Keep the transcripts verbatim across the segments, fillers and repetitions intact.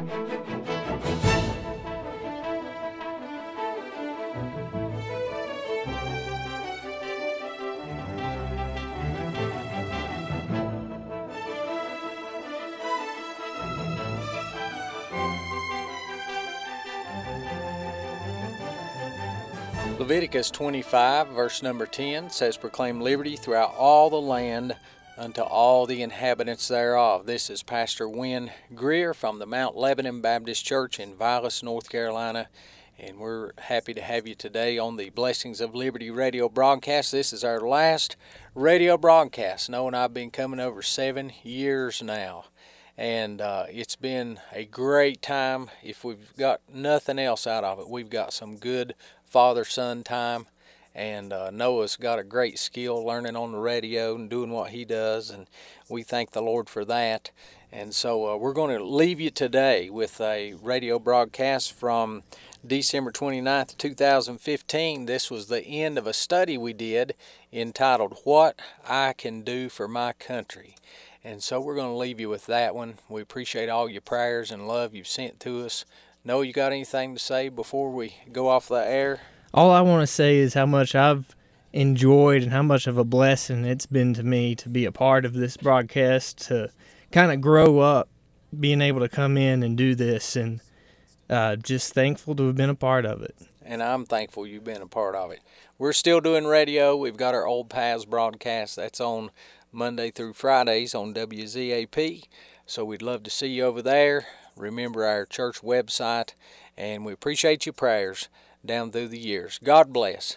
Leviticus twenty-five, verse number ten says, "Proclaim liberty throughout all the land unto all the inhabitants thereof." This is Pastor Wynn Greer from the Mount Lebanon Baptist Church in Vilas, North Carolina, and we're happy to have you today on the Blessings of Liberty radio broadcast. This is our last radio broadcast. Noah and I have been coming over seven years now, and uh, it's been a great time. If we've got nothing else out of it, we've got some good father-son time, and uh, Noah's got a great skill learning on the radio and doing what he does, and we thank the Lord for that. And so uh, we're going to leave you today with a radio broadcast from December twenty-ninth, two thousand fifteen. This was the end of a study we did entitled, "What I Can Do for My Country." And so we're going to leave you with that one. We appreciate all your prayers and love you've sent to us. Noah, you got anything to say before we go off the air? All I want to say is how much I've enjoyed and how much of a blessing it's been to me to be a part of this broadcast, to kind of grow up being able to come in and do this, and uh, just thankful to have been a part of it. And I'm thankful you've been a part of it. We're still doing radio. We've got our Old Paths broadcast. That's on Monday through Fridays on W Z A P. So we'd love to see you over there. Remember our church website, and we appreciate your prayers down through the years. God bless.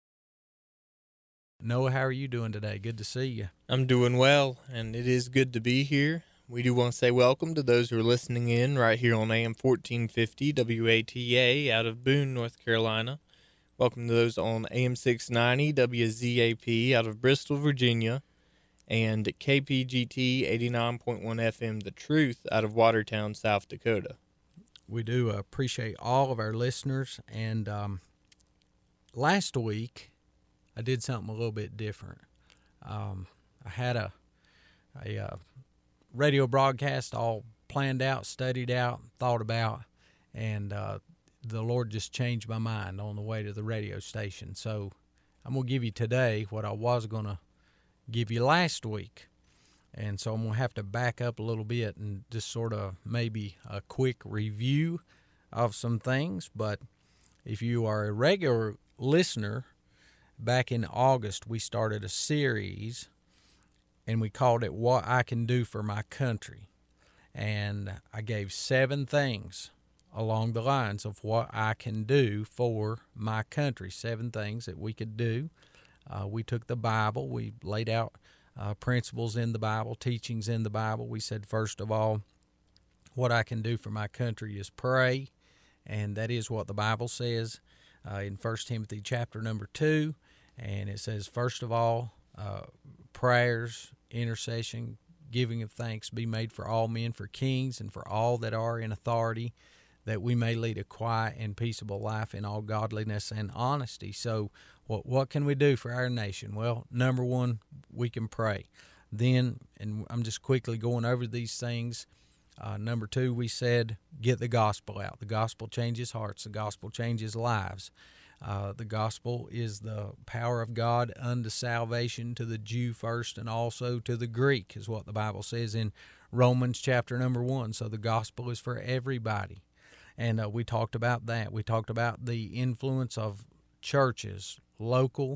Noah, how are you doing today? Good to see you. I'm doing well, and it is good to be here. We do want to say welcome to those who are listening in right here on A M fourteen fifty W A T A out of Boone, North Carolina. Welcome to those on A M six ninety W Z A P out of Bristol, Virginia, and K P G T eighty-nine point one F M The Truth out of Watertown, South Dakota. We do appreciate all of our listeners, and um, last week I did something a little bit different. Um, I had a, a uh, radio broadcast all planned out, studied out, thought about, and uh, the Lord just changed my mind on the way to the radio station. So I'm going to give you today what I was going to give you last week. And so I'm going to have to back up a little bit and just sort of maybe a quick review of some things. But if you are a regular listener, back in August we started a series, and we called it "What I Can Do for My Country." And I gave seven things along the lines of what I can do for my country, seven things that we could do. Uh, we took the Bible, we laid out uh, principles in the Bible, teachings in the Bible. We said, first of all, what I can do for my country is pray, and that is what the Bible says uh, in First Timothy chapter number two, and it says, first of all, uh, prayers, intercession, giving of thanks be made for all men, for kings, and for all that are in authority, that we may lead a quiet and peaceable life in all godliness and honesty. So what what can we do for our nation? Well, number one, we can pray. Then, and I'm just quickly going over these things, uh, number two, we said get the gospel out. The gospel changes hearts. The gospel changes lives. Uh, the gospel is the power of God unto salvation to the Jew first and also to the Greek, is what the Bible says in Romans chapter number one. So the gospel is for everybody. And uh, we talked about that. We talked about the influence of churches, local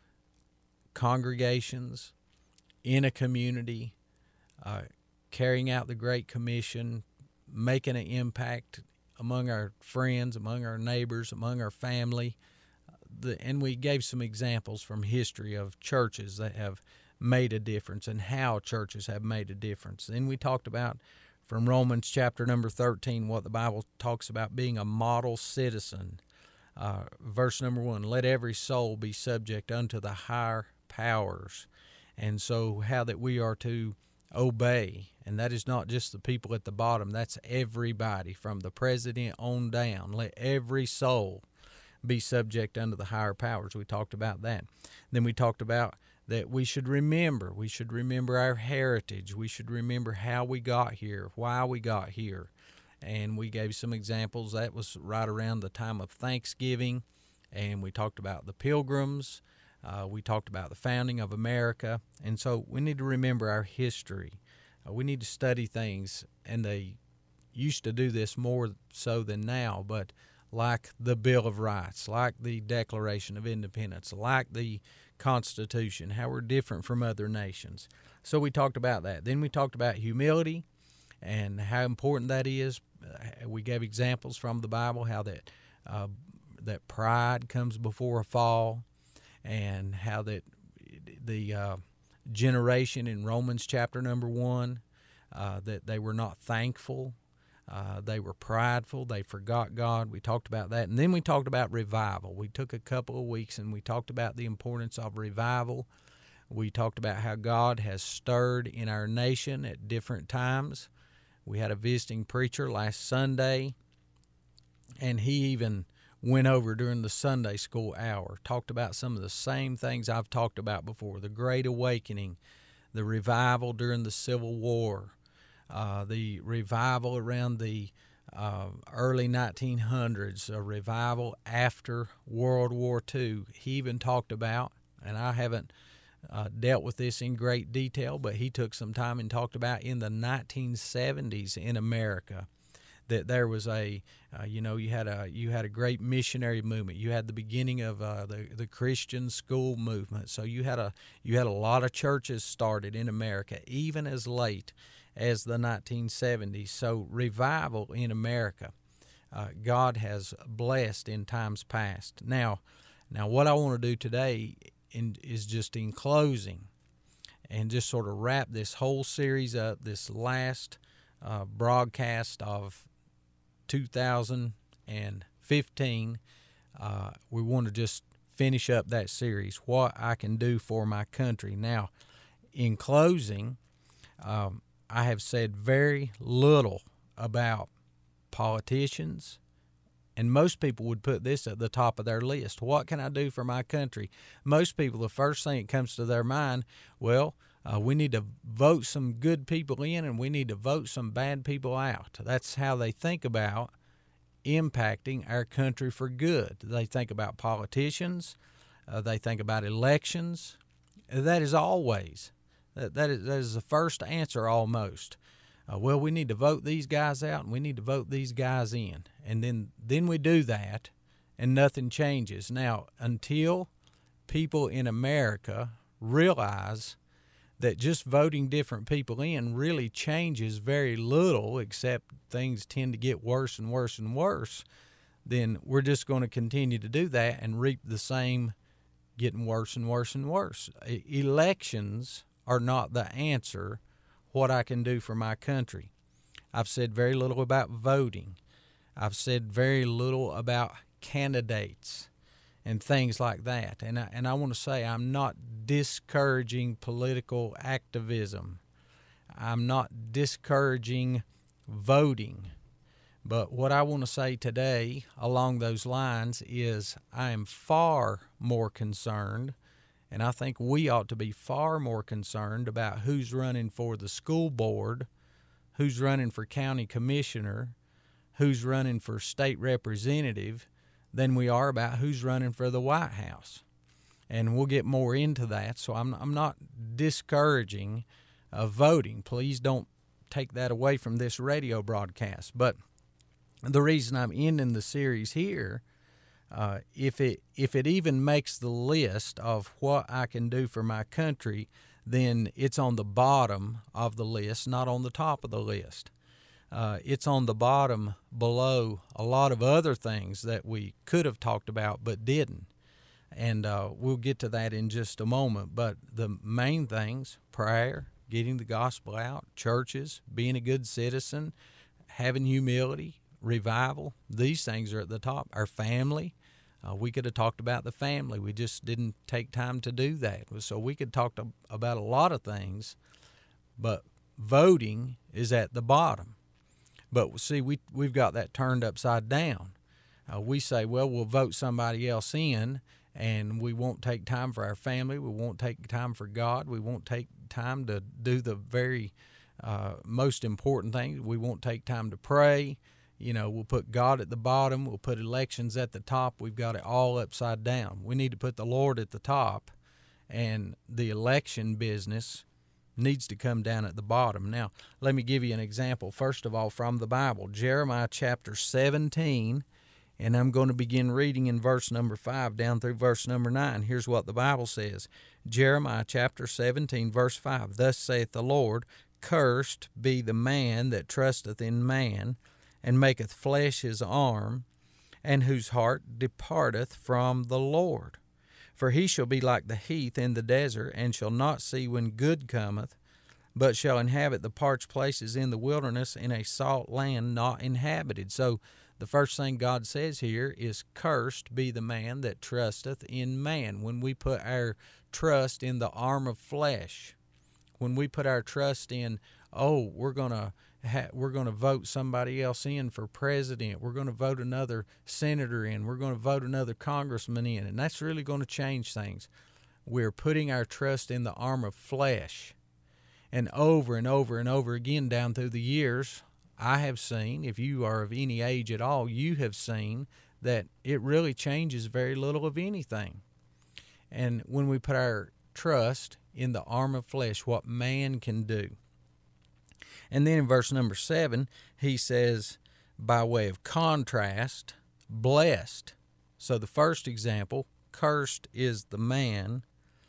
congregations, in a community, uh, carrying out the Great Commission, making an impact among our friends, among our neighbors, among our family. The, and we gave some examples from history of churches that have made a difference and how churches have made a difference. Then we talked about from Romans chapter number thirteen, what the Bible talks about being a model citizen. Uh, verse number one, let every soul be subject unto the higher powers. And so how that we are to obey, and that is not just the people at the bottom, that's everybody from the president on down. Let every soul be subject unto the higher powers. We talked about that. Then we talked about that we should remember. We should remember our heritage. We should remember how we got here, why we got here. and we gave some examples. That was right around the time of Thanksgiving, and we talked about the Pilgrims. Uh, we talked about the founding of America, and so we need to remember our history. Uh, we need to study things, and they used to do this more so than now, but like the Bill of Rights, like the Declaration of Independence, like the Constitution, how we're different from other nations. So we talked about that. Then we talked about humility and how important that is. Uh, we gave examples from the Bible, how that uh, that pride comes before a fall, and how that the uh, generation in Romans chapter number one, uh, that they were not thankful. Uh, they were prideful. They forgot God. We talked about that. And then we talked about revival. We took a couple of weeks and we talked about the importance of revival. We talked about how God has stirred in our nation at different times. We had a visiting preacher last Sunday, and he even went over during the Sunday school hour, talked about some of the same things I've talked about before, the Great Awakening, the revival during the Civil War, Uh, the revival around the uh, early nineteen hundreds, a revival after World War Two. He even talked about, and I haven't uh, dealt with this in great detail, but he took some time and talked about in the nineteen seventies in America that there was a, uh, you know, you had a you had a great missionary movement. You had the beginning of uh, the the Christian school movement. So you had a you had a lot of churches started in America, even as late as the nineteen seventies. So revival in America, uh, God has blessed in times past. Now, now what I want to do today in, is just in closing and just sort of wrap this whole series up, this last uh, broadcast of two thousand fifteen. Uh, we want to just finish up that series, what I can do for my country. Now, in closing, um, I have said very little about politicians, and most people would put this at the top of their list. What can I do for my country? Most people, the first thing that comes to their mind, well, uh, we need to vote some good people in and we need to vote some bad people out. That's how they think about impacting our country for good. They think about politicians. Uh, they think about elections. That is always That, that, is, that is the first answer almost. Uh, well, we need to vote these guys out and we need to vote these guys in. And then, then we do that and nothing changes. Now, until people in America realize that just voting different people in really changes very little, except things tend to get worse and worse and worse, then we're just going to continue to do that and reap the same getting worse and worse and worse. E- elections are not the answer, what I can do for my country. I've said very little about voting. I've said very little about candidates and things like that. And I, and I want to say I'm not discouraging political activism. I'm not discouraging voting. But what I want to say today along those lines is I am far more concerned, and I think we ought to be far more concerned about who's running for the school board, who's running for county commissioner, who's running for state representative, than we are about who's running for the White House. And we'll get more into that. So I'm I'm not discouraging of voting. Please don't take that away from this radio broadcast. But the reason I'm ending the series here, Uh, if it if it even makes the list of what I can do for my country, then it's on the bottom of the list, not on the top of the list. Uh, it's on the bottom below a lot of other things that we could have talked about but didn't. And uh, we'll get to that in just a moment. But the main things, prayer, getting the gospel out, churches, being a good citizen, having humility, revival, these things are at the top. Our family. Uh, we could have talked about the family. We just didn't take time to do that. So we could talk to, about a lot of things, but voting is at the bottom. But see, we, we've got that turned upside down. Uh, we say, well, we'll vote somebody else in, and we won't take time for our family. We won't take time for God. We won't take time to do the very uh, most important things. We won't take time to pray. You know, we'll put God at the bottom. We'll put elections at the top. We've got it all upside down. We need to put the Lord at the top, and the election business needs to come down at the bottom. Now, let me give you an example, first of all, from the Bible. Jeremiah chapter seventeen, and I'm going to begin reading in verse number five down through verse number nine. Here's what the Bible says. Jeremiah chapter seventeen, verse five. Thus saith the Lord, cursed be the man that trusteth in man, and maketh flesh his arm, and whose heart departeth from the Lord. For he shall be like the heath in the desert, and shall not see when good cometh, but shall inhabit the parched places in the wilderness, in a salt land not inhabited. So the first thing God says here is, cursed be the man that trusteth in man. When we put our trust in the arm of flesh, when we put our trust in, oh, we're going to Ha, we're going to vote somebody else in for president. We're going to vote another senator in. We're going to vote another congressman in. And that's really going to change things. We're putting our trust in the arm of flesh. And over and over and over again down through the years, I have seen, if you are of any age at all, you have seen that it really changes very little of anything. And when we put our trust in the arm of flesh, what man can do. And then in verse number seven, he says, by way of contrast, blessed. So the first example, cursed is the man,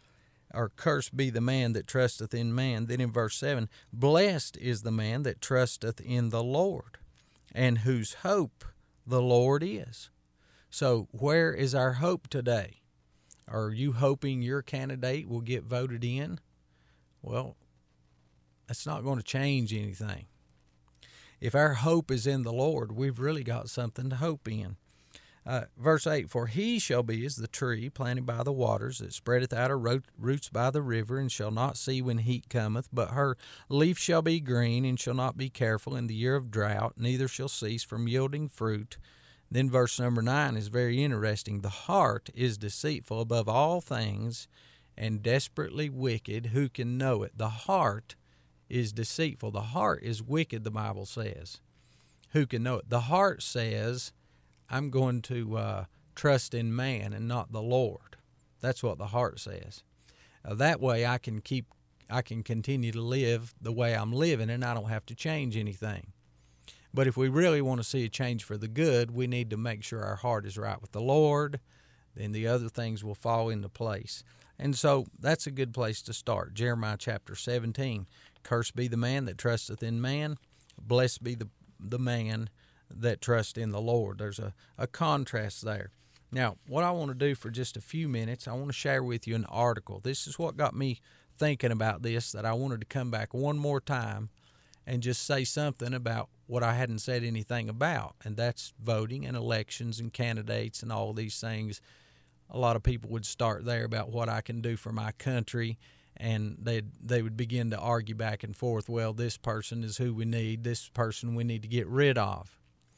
or cursed be the man that trusteth in man. Then in verse seven, blessed is the man that trusteth in the Lord, and whose hope the Lord is. So where is our hope today? Are you hoping your candidate will get voted in? Well, that's not going to change anything. If our hope is in the Lord, we've really got something to hope in. Uh, verse eight, for he shall be as the tree planted by the waters, that spreadeth out her roots by the river, and shall not see when heat cometh, but her leaf shall be green, and shall not be careful in the year of drought, neither shall cease from yielding fruit. Then verse number nine is very interesting. The heart is deceitful above all things, and desperately wicked. Who can know it? The heart is deceitful. The heart is wicked, the Bible says. Who can know it? The heart says, I'm going to uh, trust in man and not the Lord. That's what the heart says. Uh, that way I can keep, I can continue to live the way I'm living, and I don't have to change anything. But if we really want to see a change for the good, we need to make sure our heart is right with the Lord. Then the other things will fall into place. And so that's a good place to start. Jeremiah chapter seventeen. Cursed be the man that trusteth in man. Blessed be the, the man that trusteth in the Lord. There's a, a contrast there. Now, what I want to do for just a few minutes, I want to share with you an article. This is what got me thinking about this, that I wanted to come back one more time and just say something about what I hadn't said anything about, and that's voting and elections and candidates and all these things. A lot of people would start there about what I can do for my country, and they they would begin to argue back and forth. Well, this person is who we need. This person we need to get rid of.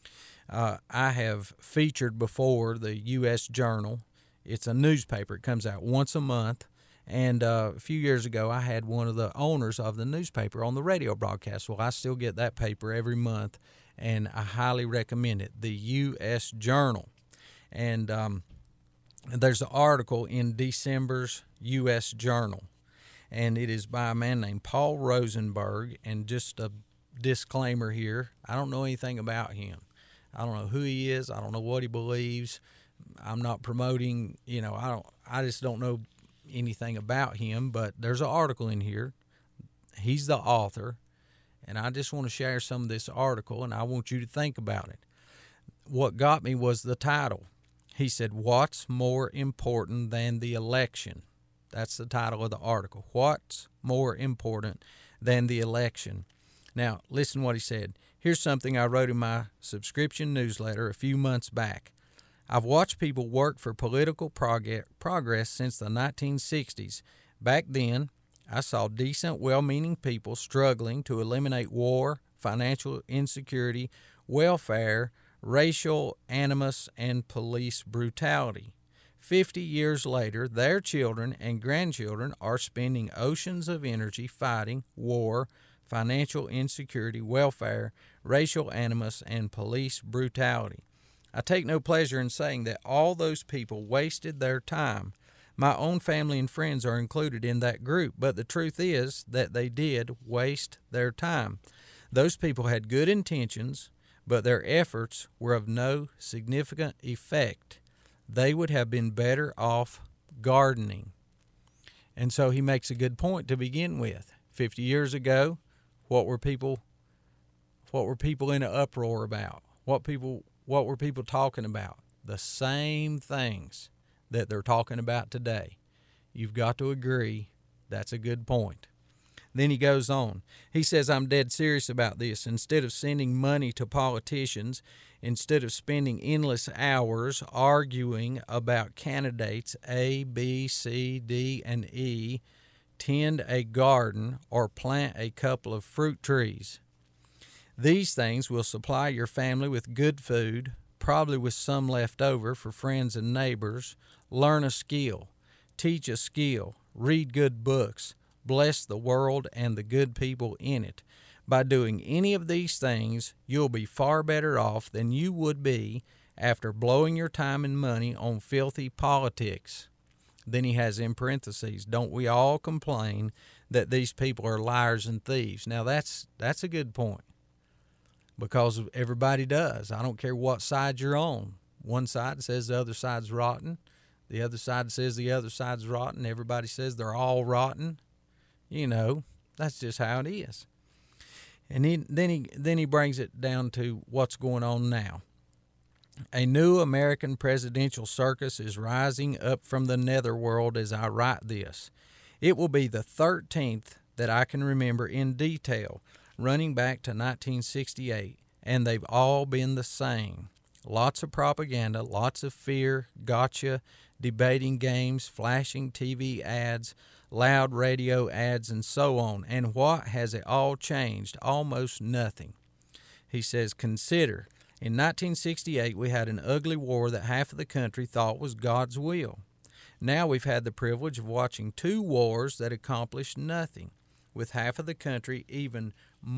Uh, I have featured before the U S Journal. It's a newspaper. It comes out once a month. And uh, a few years ago, I had one of the owners of the newspaper on the radio broadcast. Well, I still get that paper every month, and I highly recommend it, the U S Journal. And um, there's an article in December's U S Journal, and it is by a man named Paul Rosenberg. And just a disclaimer here, I don't know anything about him. I don't know who he is. I don't know what he believes. I'm not promoting, you know, I don't. I just don't know anything about him, but there's an article in here. He's the author, and I just want to share some of this article, and I want you to think about it. What got me was the title. He said, what's more important than the election? That's the title of the article. What's more important than the election? Now, listen what he said. Here's something I wrote in my subscription newsletter a few months back. I've watched people work for political prog- progress since the nineteen sixties. Back then, I saw decent, well-meaning people struggling to eliminate war, financial insecurity, welfare, racial animus, and police brutality. Fifty years later, their children and grandchildren are spending oceans of energy fighting war, financial insecurity, welfare, racial animus, and police brutality. I take no pleasure in saying that all those people wasted their time. My own family and friends are included in that group, but the truth is that they did waste their time. Those people had good intentions, but their efforts were of no significant effect. They would have been better off gardening. And so he makes a good point to begin with. Fifty years ago, what were people what were people in an uproar about? What people what were people talking about? The same things that they're talking about today. You've got to agree that's a good point. Then he goes on. He says, I'm dead serious about this. Instead of sending money to politicians, instead of spending endless hours arguing about candidates A, B, C, D, and E, tend a garden or plant a couple of fruit trees. These things will supply your family with good food, probably with some left over for friends and neighbors. Learn a skill, teach a skill, read good books, bless the world and the good people in it. By doing any of these things, you'll be far better off than you would be after blowing your time and money on filthy politics. Then he has in parentheses, don't we all complain that these people are liars and thieves? Now that's that's a good point, because everybody does. I don't care what side you're on. One side says the other side's rotten. The other side says the other side's rotten. Everybody says they're all rotten. You know, that's just how it is. And he, then he then he brings it down to what's going on now. A new American presidential circus is rising up from the netherworld as I write this. It will be the thirteenth that I can remember in detail, running back to nineteen sixty-eight, and they've all been the same. Lots of propaganda, lots of fear, gotcha, debating games, flashing T V ads, loud radio ads, and so on. And what has it all changed? Almost nothing. He says, consider, in nineteen sixty-eight we had an ugly war that half of the country thought was God's will. Now we've had the privilege of watching two wars that accomplished nothing, with half of the country even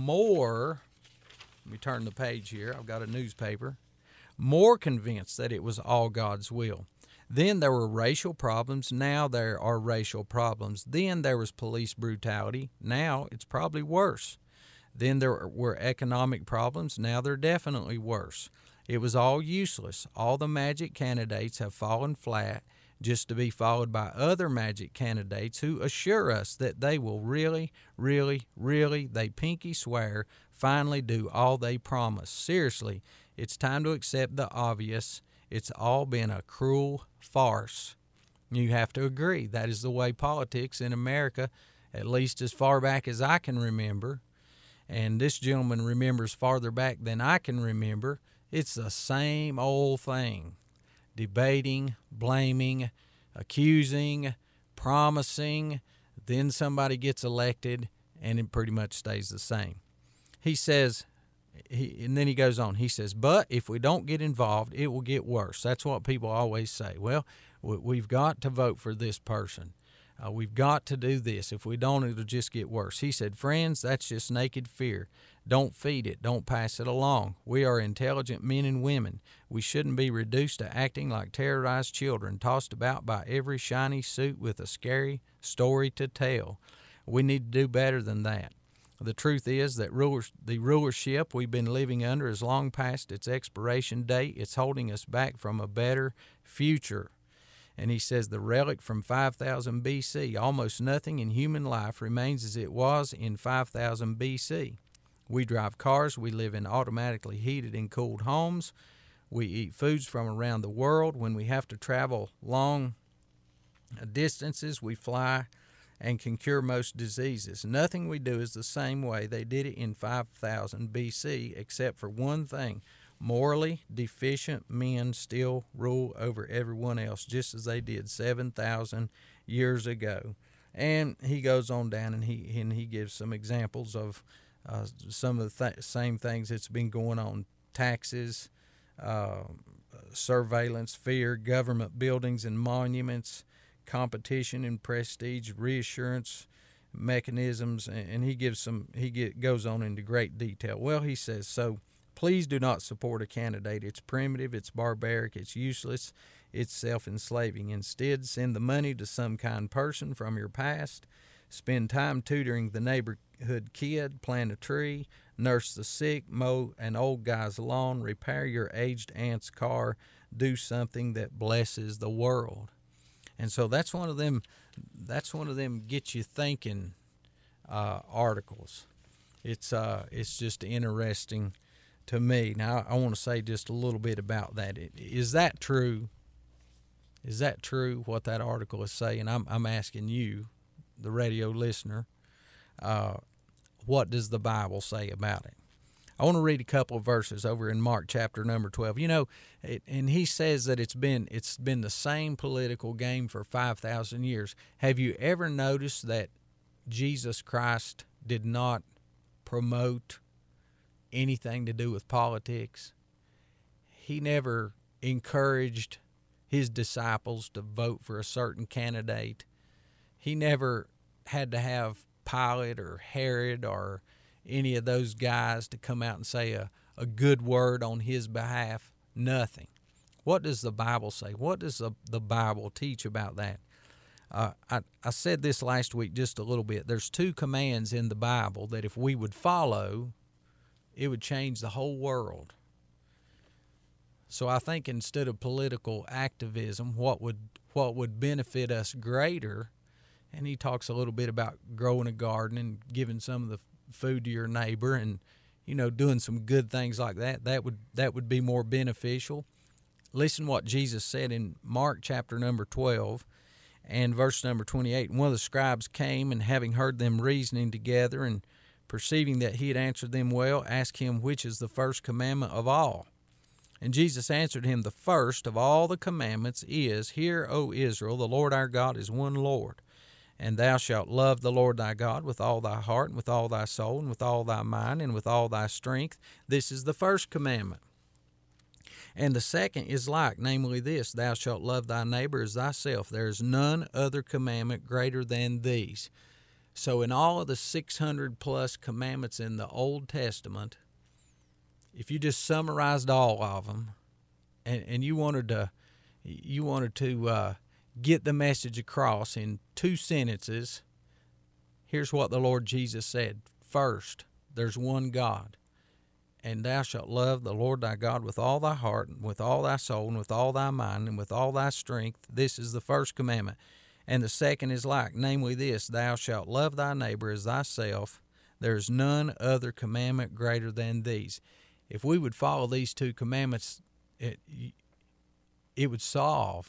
more, let me turn the page here, I've got a newspaper, more convinced that it was all God's will. Then there were racial problems. Now there are racial problems. Then there was police brutality. Now it's probably worse. Then there were economic problems. Now they're definitely worse. It was all useless. All the magic candidates have fallen flat, just to be followed by other magic candidates who assure us that they will really, really, really, they pinky swear, finally do all they promise. Seriously, it's time to accept the obvious. It's all been a cruel farce. You have to agree. That is the way politics in America, at least as far back as I can remember, and this gentleman remembers farther back than I can remember, it's the same old thing. Debating, blaming, accusing, promising, then somebody gets elected, and it pretty much stays the same. He says, he, and then he goes on, he says, but if we don't get involved, it will get worse. That's what people always say. Well, we've got to vote for this person. Uh, we've got to do this. If we don't, it'll just get worse. He said, friends, that's just naked fear. Don't feed it. Don't pass it along. We are intelligent men and women. We shouldn't be reduced to acting like terrorized children, tossed about by every shiny suit with a scary story to tell. We need to do better than that. The truth is that rulers, the rulership we've been living under is long past its expiration date. It's holding us back from a better future. And he says the relic from five thousand B C, almost nothing in human life remains as it was in five thousand B C. We drive cars, we live in automatically heated and cooled homes, we eat foods from around the world. When we have to travel long distances, we fly and can cure most diseases. Nothing we do is the same way they did it in five thousand B C, except for one thing. Morally deficient men still rule over everyone else, just as they did seven thousand years ago. And he goes on down and he and he gives some examples of uh, some of the th- same things that's been going on. Taxes, uh, surveillance, fear, government buildings and monuments, competition and prestige, reassurance, mechanisms, and, and he gives some. He get, goes on into great detail. Well, he says so. Please do not support a candidate. It's primitive, it's barbaric, it's useless, it's self-enslaving. Instead, send the money to some kind person from your past. Spend time tutoring the neighborhood kid, plant a tree, nurse the sick, mow an old guy's lawn, repair your aged aunt's car, do something that blesses the world. And so that's one of them, that's one of them get you thinking uh, articles. It's uh, it's just interesting to me. Now, I want to say just a little bit about that. Is that true? Is that true, what that article is saying? I'm I'm asking you, the radio listener, uh, what does the Bible say about it? I want to read a couple of verses over in Mark chapter number twelve. You know, it, and he says that it's been it's been the same political game for five thousand years. Have you ever noticed that Jesus Christ did not promote anything to do with politics? He never encouraged his disciples to vote for a certain candidate. He never had to have Pilate or Herod or any of those guys to come out and say a, a good word on his behalf. Nothing. What does the Bible say? What does the, the Bible teach about that? Uh, I, I said this last week just a little bit. There's two commands in the Bible that if we would follow, it would change the whole world. So I think instead of political activism, what would what would benefit us greater, and he talks a little bit about growing a garden and giving some of the food to your neighbor and, you know, doing some good things like that, that would that would be more beneficial. Listen what Jesus said in Mark chapter number twelve and verse number twenty-eight. And one of the scribes came, and having heard them reasoning together and perceiving that he had answered them well, asked him, which is the first commandment of all? And Jesus answered him, the first of all the commandments is, Hear, O Israel, the Lord our God is one Lord. And thou shalt love the Lord thy God with all thy heart, and with all thy soul, and with all thy mind, and with all thy strength. This is the first commandment. And the second is like, namely this, Thou shalt love thy neighbor as thyself. There is none other commandment greater than these. So in all of the six hundred plus commandments in the Old Testament, if you just summarized all of them, and, and you wanted to, you wanted to uh, get the message across in two sentences, here's what the Lord Jesus said. First, there's one God, and thou shalt love the Lord thy God with all thy heart, and with all thy soul, and with all thy mind, and with all thy strength. This is the first commandment. And the second is like, namely this, Thou shalt love thy neighbor as thyself. There is none other commandment greater than these. If we would follow these two commandments, it, it would solve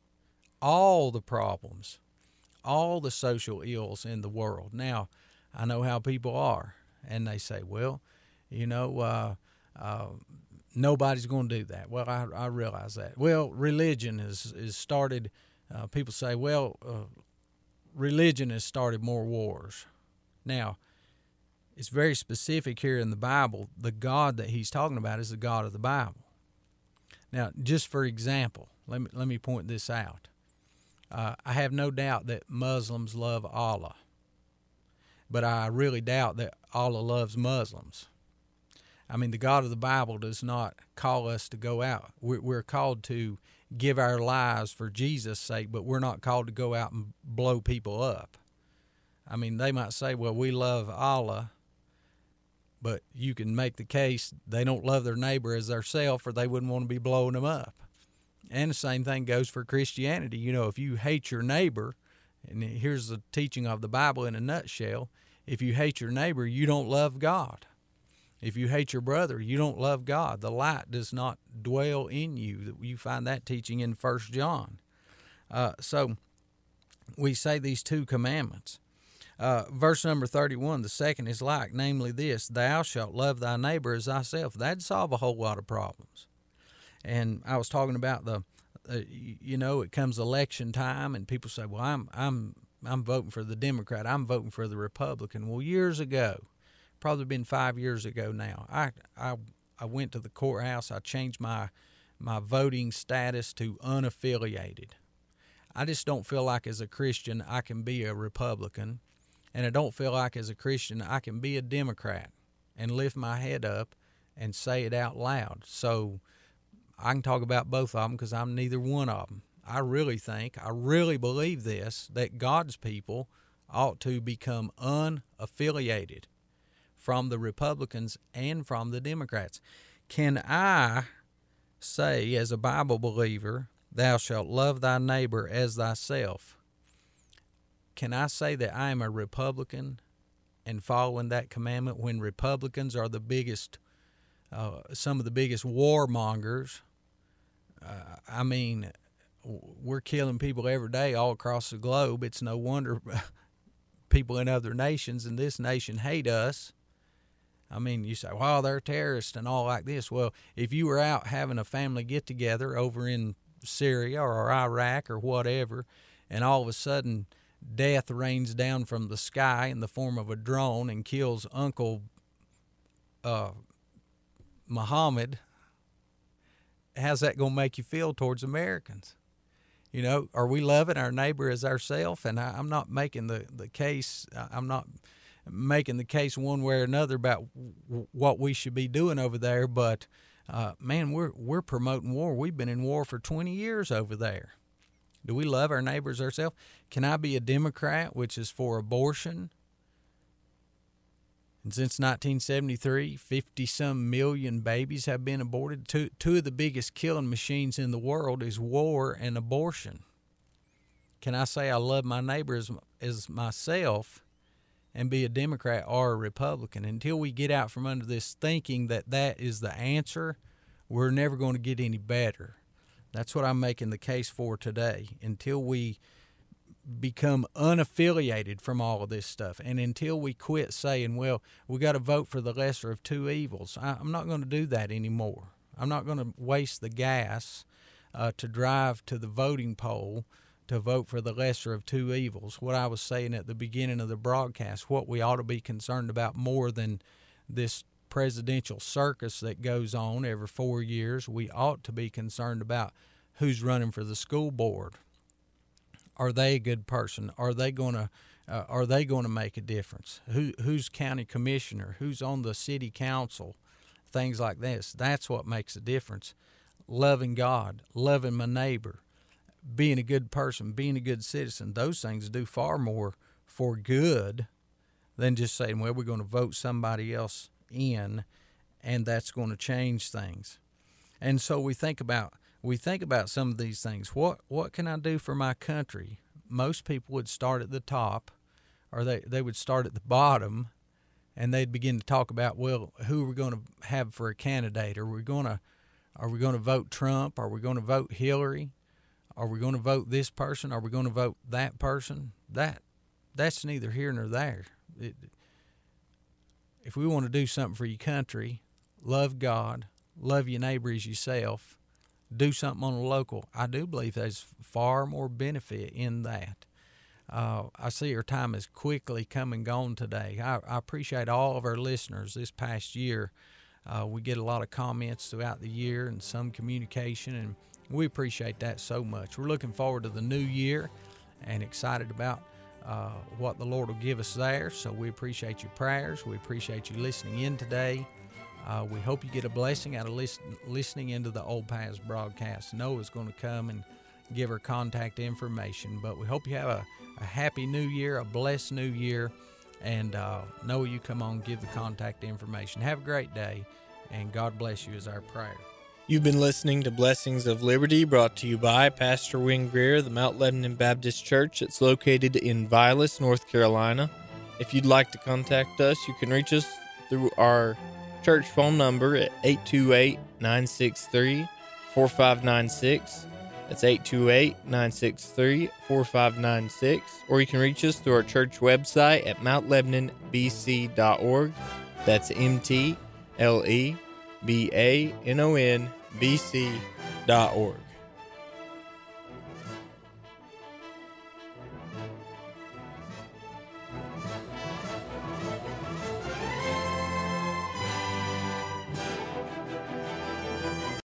all the problems, all the social ills in the world. Now, I know how people are, and they say, well, you know, uh, uh, nobody's going to do that. Well, I, I realize that. Well, religion is, is started... Uh, people say, well, uh, religion has started more wars. Now, it's very specific here in the Bible. The God that he's talking about is the God of the Bible. Now, just for example, let me, let me point this out. Uh, I have no doubt that Muslims love Allah, but I really doubt that Allah loves Muslims. I mean, the God of the Bible does not call us to go out. We're, we're called to give our lives for Jesus' sake, but we're not called to go out and blow people up. I mean, they might say, well, we love Allah, but you can make the case they don't love their neighbor as theirself, or they wouldn't want to be blowing them up. And the same thing goes for Christianity. You know, if you hate your neighbor, and here's the teaching of the Bible in a nutshell, if you hate your neighbor, you don't love God. If you hate your brother, you don't love God. The light does not dwell in you. You find that teaching in First John. Uh, so we say these two commandments. Uh, verse number thirty-one, the second is like, namely this, Thou shalt love thy neighbor as thyself. That'd solve a whole lot of problems. And I was talking about the, uh, you know, it comes election time, and people say, well, I'm I'm I'm voting for the Democrat. I'm voting for the Republican. Well, years ago, probably been five years ago now, I I I went to the courthouse. I changed my my voting status to unaffiliated. I just don't feel like as a Christian I can be a Republican. And I don't feel like as a Christian I can be a Democrat and lift my head up and say it out loud. So I can talk about both of them because I'm neither one of them. I really think, I really believe this, that God's people ought to become unaffiliated from the Republicans and from the Democrats. Can I say, as a Bible believer, thou shalt love thy neighbor as thyself? Can I say that I am a Republican and following that commandment when Republicans are the biggest, uh, some of the biggest warmongers? Uh, I mean, we're killing people every day all across the globe. It's no wonder people in other nations and this nation hate us. I mean, you say, well, they're terrorists and all like this. Well, if you were out having a family get-together over in Syria or Iraq or whatever, and all of a sudden death rains down from the sky in the form of a drone and kills Uncle uh, Muhammad, how's that going to make you feel towards Americans? You know, are we loving our neighbor as ourselves? And I, I'm not making the, the case, I'm not making the case one way or another about w- what we should be doing over there, but uh, man, we're we're promoting war. We've been in war for twenty years over there. Do we love our neighbors ourselves? Can I be a Democrat, which is for abortion? And since nineteen seventy-three, fifty-some million babies have been aborted. Two, two of the biggest killing machines in the world is war and abortion. Can I say I love my neighbor as, as myself and be a Democrat or a Republican? Until we get out from under this thinking that that is the answer, we're never going to get any better. That's what I'm making the case for today. Until we become unaffiliated from all of this stuff, and until we quit saying, well, we got to vote for the lesser of two evils. I, I'm not going to do that anymore. I'm not going to waste the gas uh, to drive to the voting poll to vote for the lesser of two evils. What I was saying at the beginning of the broadcast, what we ought to be concerned about more than this presidential circus that goes on every four years, we ought to be concerned about who's running for the school board. Are they a good person? Are they going to uh, are they going to make a difference? Who who's county commissioner? Who's on the city council? Things like this. That's what makes a difference. Loving God, loving my neighbor, being a good person, being a good citizen. Those things do far more for good than just saying, well, we're going to vote somebody else in, and that's going to change things. And so we think about we think about some of these things. What what can I do for my country? Most people would start at the top, or they, they would start at the bottom, and they'd begin to talk about, well, who are we going to have for a candidate? Are we going to are we going to vote Trump? Are we going to vote Hillary? Are we going to vote this person? Are we going to vote that person? That that's neither here nor there. It, if we want to do something for your country, love God, love your neighbor as yourself, do something on the local, I do believe there's far more benefit in that. Uh, I see our time is quickly come and gone today. I, I appreciate all of our listeners this past year. Uh, we get a lot of comments throughout the year and some communication, and we appreciate that so much. We're looking forward to the new year and excited about uh, what the Lord will give us there. So we appreciate your prayers. We appreciate you listening in today. Uh, we hope you get a blessing out of listen, listening into the Old Paths broadcast. Noah's going to come and give her contact information, but we hope you have a, a happy new year, a blessed new year, and uh, Noah, you come on, give the contact information. Have a great day, and God bless you is our prayer. You've been listening to Blessings of Liberty, brought to you by Pastor Wing Greer of the Mount Lebanon Baptist Church. It's located in Vilas, North Carolina. If you'd like to contact us, you can reach us through our church phone number at eight two eight, nine six three, four five nine six. That's eight two eight, nine six three, four five nine six. Or you can reach us through our church website at mount lebanon b c dot org. That's M T L E B A N O N B C dot org.